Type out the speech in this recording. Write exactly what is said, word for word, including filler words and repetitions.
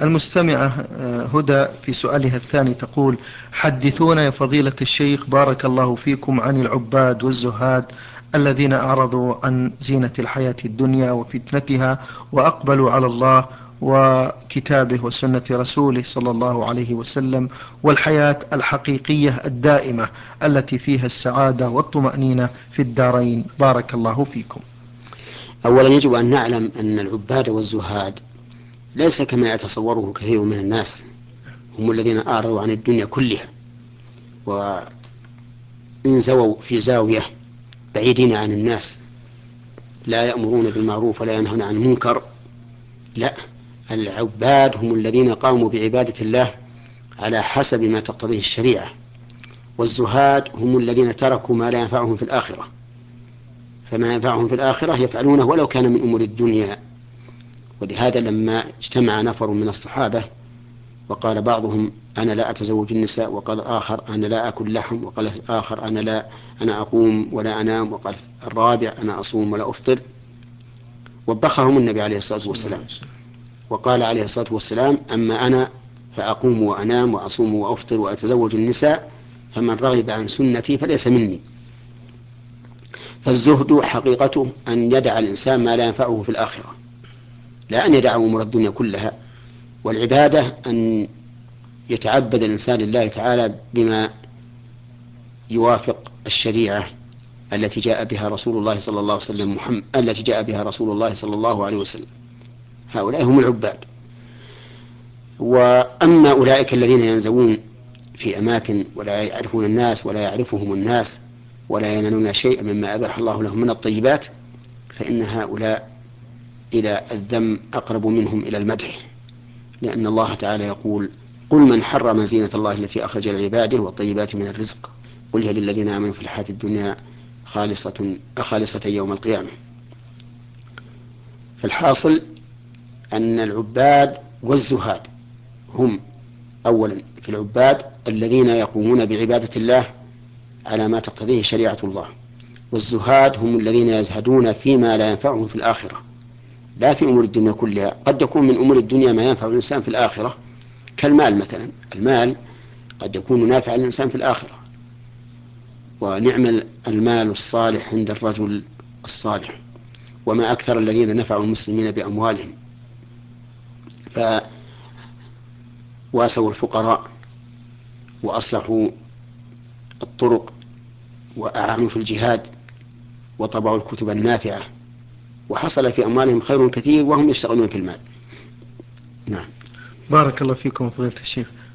المستمعة هدى في سؤالها الثاني تقول: حدثونا يا فضيلة الشيخ بارك الله فيكم عن العباد والزهاد الذين أعرضوا عن زينة الحياة الدنيا وفتنتها وأقبلوا على الله وكتابه وسنة رسوله صلى الله عليه وسلم، والحياة الحقيقية الدائمة التي فيها السعادة والطمأنينة في الدارين، بارك الله فيكم. أولا يجب أن نعلم أن العباد والزهاد ليس كما يتصوره كثير من الناس، هم الذين أعرضوا عن الدنيا كلها وانزووا في زاوية بعيدين عن الناس، لا يأمرون بالمعروف ولا ينهون عن المنكر. لا، العباد هم الذين قاموا بعبادة الله على حسب ما تقتضيه الشريعة، والزهاد هم الذين تركوا ما لا ينفعهم في الآخرة، فما ينفعهم في الآخرة يفعلونه ولو كان من أمور الدنيا. ولهذا لما اجتمع نفر من الصحابة وقال بعضهم: أنا لا أتزوج النساء، وقال الآخر: أنا لا أكل لحم، وقال الآخر: أنا لا أنا أقوم ولا أنام، وقال الرابع: أنا أصوم ولا أفطر، وبخهم النبي عليه الصلاة والسلام وقال عليه الصلاة والسلام: أما أنا فأقوم وأنام وأصوم وأفطر وأتزوج النساء، فمن رغب عن سنتي فليس مني. فالزهد حقيقته أن يدع الإنسان ما لا ينفعه في الآخرة، لا أن يدع أمور الدنيا كلها. والعبادة أن يتعبد الإنسان لله تعالى بما يوافق الشريعة التي جاء بها رسول الله صلى الله عليه وسلم محمد التي جاء بها رسول الله صلى الله عليه وسلم. هؤلاء هم العباد. وأما أولئك الذين ينزوون في أماكن ولا يعرفون الناس ولا يعرفهم الناس ولا ينالون شيئا مما أباح الله لهم من الطيبات، فإن هؤلاء إلى الذم أقرب منهم إلى المدح، لأن الله تعالى يقول: قل من حرم زينة الله التي أخرج لعباده والطيبات من الرزق، قل هي للذين آمنوا في الحياة الدنيا خالصة خالصة يوم القيامة. فالحاصل أن العباد والزهاد هم أولا في العباد الذين يقومون بعبادة الله على ما تقتضيه شريعة الله، والزهاد هم الذين يزهدون فيما لا ينفعهم في الآخرة، لا في أمور الدنيا كلها. قد يكون من أمور الدنيا ما ينفع الإنسان في الآخرة، كالمال مثلا. المال قد يكون نافع للإنسان في الآخرة، ونعم المال الصالح عند الرجل الصالح، وما أكثر الذين نفعوا المسلمين بأموالهم، فواسوا الفقراء وأصلحوا الطرق وأعانوا في الجهاد وطبعوا الكتب النافعة، وحصل في أموالهم خير كثير وهم يشتغلون في المال. نعم. بارك الله فيكم فضيلة الشيخ.